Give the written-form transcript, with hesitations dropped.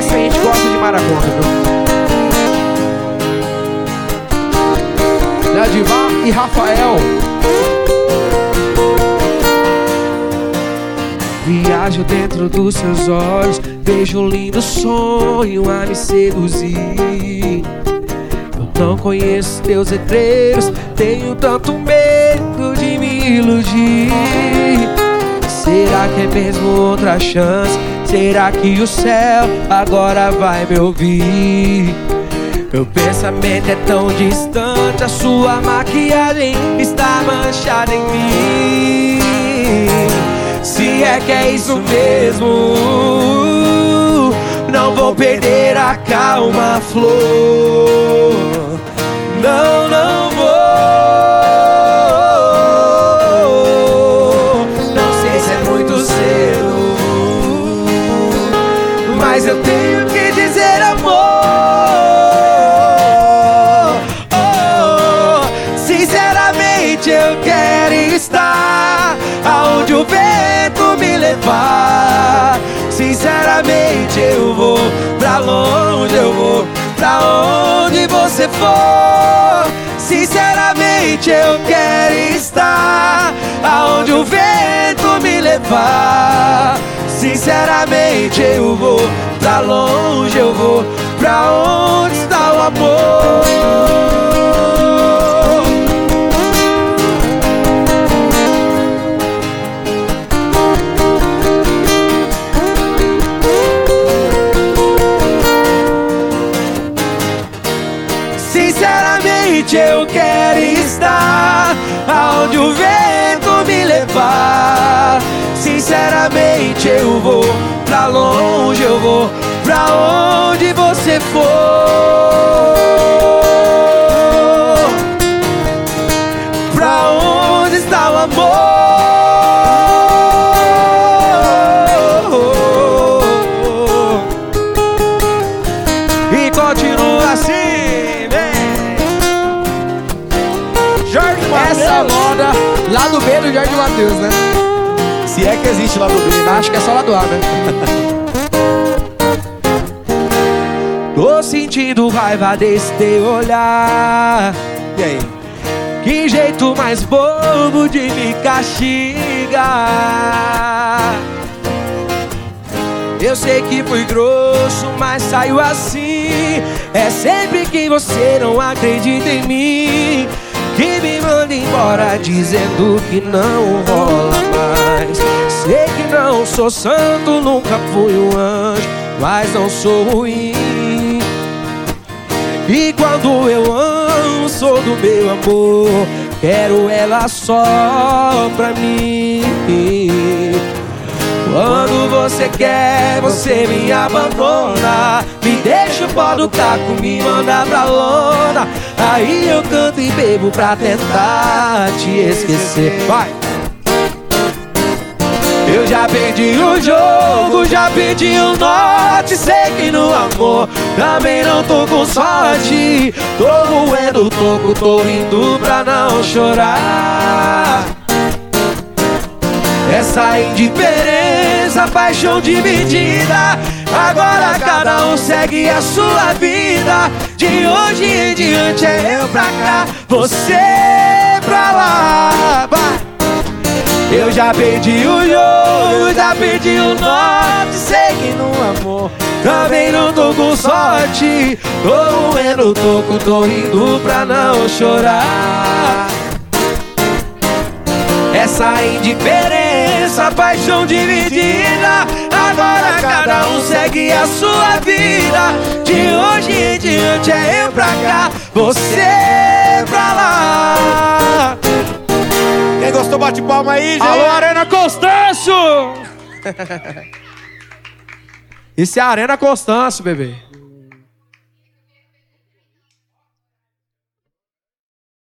Essa a gente gosta de maraconta, viu? Nadivar e Rafael. Viajo dentro dos seus olhos, vejo um lindo sonho a me seduzir. Eu não conheço teus segredos, tenho tanto medo de me iludir. Será que é mesmo outra chance? Será que o céu agora vai me ouvir? Meu pensamento é tão distante, a sua maquiagem está manchada em mim. Se é que é isso mesmo, não vou perder a calma, flor. Não, não vou. Não sei se é muito cedo, mas eu tenho que dizer amor. Sinceramente eu quero estar aonde o vento me levar. Sinceramente eu vou pra longe, eu vou pra onde você for. Sinceramente eu quero estar aonde o vento me levar. Sinceramente eu vou pra longe, eu vou pra onde está o amor. Sinceramente eu quero estar aonde o vento me levar. Sinceramente eu vou pra longe, eu vou pra onde você for. Pra onde está o amor? E continua assim. Essa moda, lado B do Jorge Mateus, né? Se é que existe lado B, né? Acho que é só lado A, né? Tô sentindo raiva desse teu olhar. E aí? Que jeito mais bobo de me castigar. Eu sei que fui grosso, mas saiu assim. É sempre que você não acredita em mim, que me manda embora dizendo que não rola mais. Sei que não sou santo, nunca fui um anjo, mas não sou ruim. E quando eu amo, sou do meu amor, quero ela só pra mim. Quando você quer, você me abandona, me deixa o pó do taco, me manda pra lona. Aí eu canto e bebo pra tentar te esquecer. Vai! Eu já perdi o jogo, já perdi o norte. Sei que no amor também não tô com sorte. Tô moendo o toco, tô rindo pra não chorar. Essa indiferença, paixão dividida, agora cada um segue a sua vida. De hoje em diante é eu pra cá, você pra lá. Vai! Eu já perdi o jogo, já perdi o norte. Sei que no amor também não tô com sorte. Tô moendo o toco, tô rindo pra não chorar. Essa indiferença, paixão dividida, agora cada um segue a sua vida. De hoje em diante é eu pra cá, você pra lá. Quem gostou bate palma aí, gente. Alô, Arena Constâncio! Isso é a Arena Constâncio, bebê.